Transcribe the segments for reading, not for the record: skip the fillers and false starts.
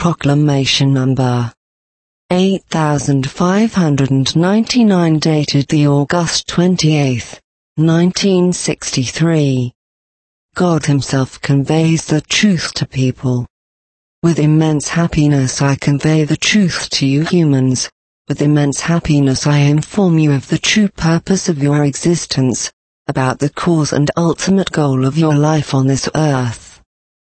Proclamation Number 8599 dated the August 28, 1963. God Himself conveys the truth to people. With immense happiness I convey the truth to you humans. With immense happiness I inform you of the true purpose of your existence, about the cause and ultimate goal of your life on this earth.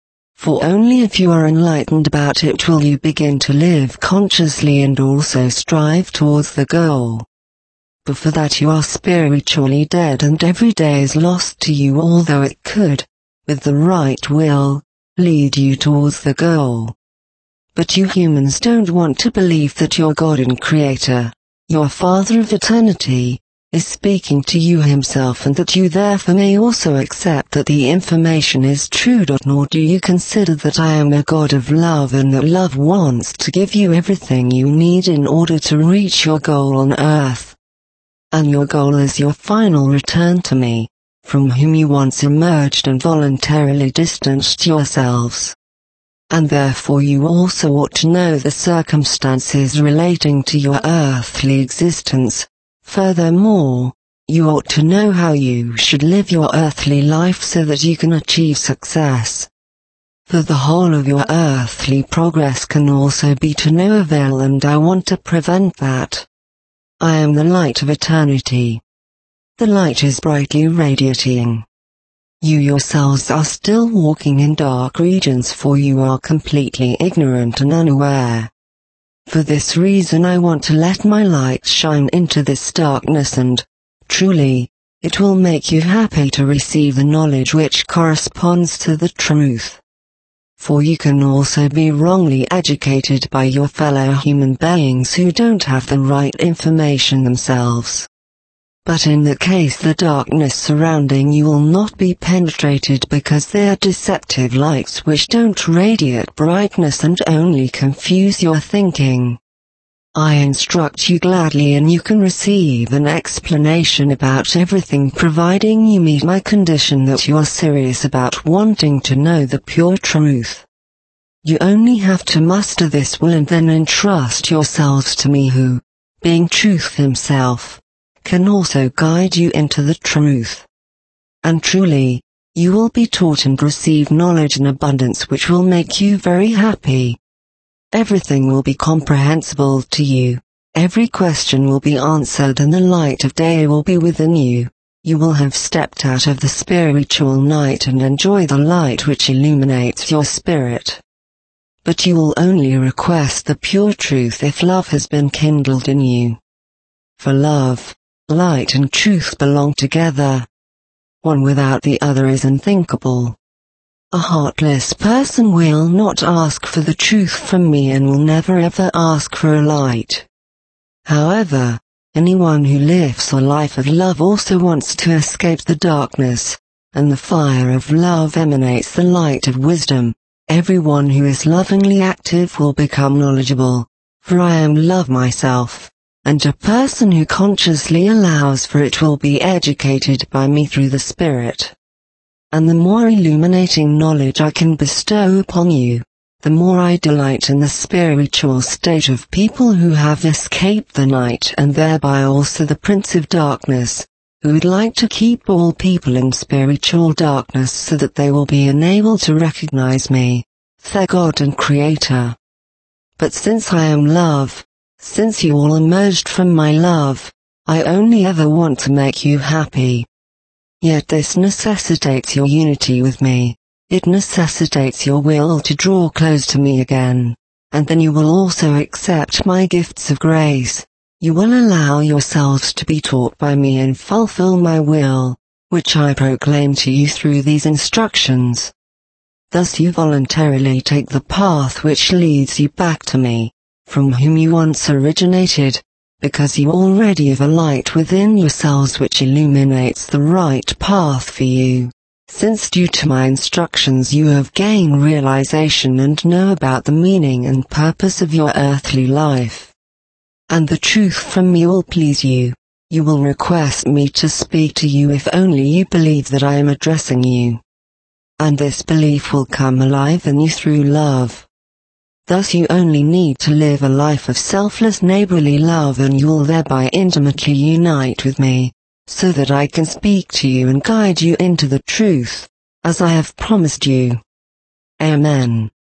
For only if you are enlightened about it will you begin to live consciously and also strive towards the goal. Before that you are spiritually dead and every day is lost to you, although it could, with the right will, lead you towards the goal. But you humans don't want to believe that your God and Creator, your Father of Eternity, is speaking to you Himself and that you therefore may also accept that the information is true. Nor do you consider that I am a God of love and that love wants to give you everything you need in order to reach your goal on earth. And your goal is your final return to me, from whom you once emerged and voluntarily distanced yourselves. And therefore you also ought to know the circumstances relating to your earthly existence. Furthermore, you ought to know how you should live your earthly life so that you can achieve success. For the whole of your earthly progress can also be to no avail, and I want to prevent that. I am the light of eternity. The light is brightly radiating. You yourselves are still walking in dark regions, for you are completely ignorant and unaware. For this reason I want to let my light shine into this darkness, and, truly, it will make you happy to receive the knowledge which corresponds to the truth. For you can also be wrongly educated by your fellow human beings who don't have the right information themselves. But in that case the darkness surrounding you will not be penetrated, because they are deceptive lights which don't radiate brightness and only confuse your thinking. I instruct you gladly and you can receive an explanation about everything, providing you meet my condition that you are serious about wanting to know the pure truth. You only have to muster this will and then entrust yourselves to me who, being truth himself, can also guide you into the truth. And truly, you will be taught and receive knowledge in abundance which will make you very happy. Everything will be comprehensible to you, every question will be answered, and the light of day will be within you. You will have stepped out of the spiritual night and enjoy the light which illuminates your spirit. But you will only request the pure truth if love has been kindled in you. For love, light and truth belong together. One without the other is unthinkable. A heartless person will not ask for the truth from me and will never ever ask for a light. However, anyone who lives a life of love also wants to escape the darkness, and the fire of love emanates the light of wisdom. Everyone who is lovingly active will become knowledgeable, for I am love myself. And a person who consciously allows for it will be educated by me through the Spirit. And the more illuminating knowledge I can bestow upon you, the more I delight in the spiritual state of people who have escaped the night, and thereby also the Prince of Darkness, who would like to keep all people in spiritual darkness so that they will be enabled to recognize me, their God and Creator. But since I am love, since you all emerged from my love, I only ever want to make you happy. Yet this necessitates your unity with me. It necessitates your will to draw close to me again. And then you will also accept my gifts of grace. You will allow yourselves to be taught by me and fulfill my will, which I proclaim to you through these instructions. Thus you voluntarily take the path which leads you back to me, from whom you once originated, because you already have a light within yourselves which illuminates the right path for you. Since due to my instructions you have gained realization and know about the meaning and purpose of your earthly life, and the truth from me will please you, you will request me to speak to you if only you believe that I am addressing you. And this belief will come alive in you through love. Thus you only need to live a life of selfless neighborly love, and you'll thereby intimately unite with me, so that I can speak to you and guide you into the truth, as I have promised you. Amen.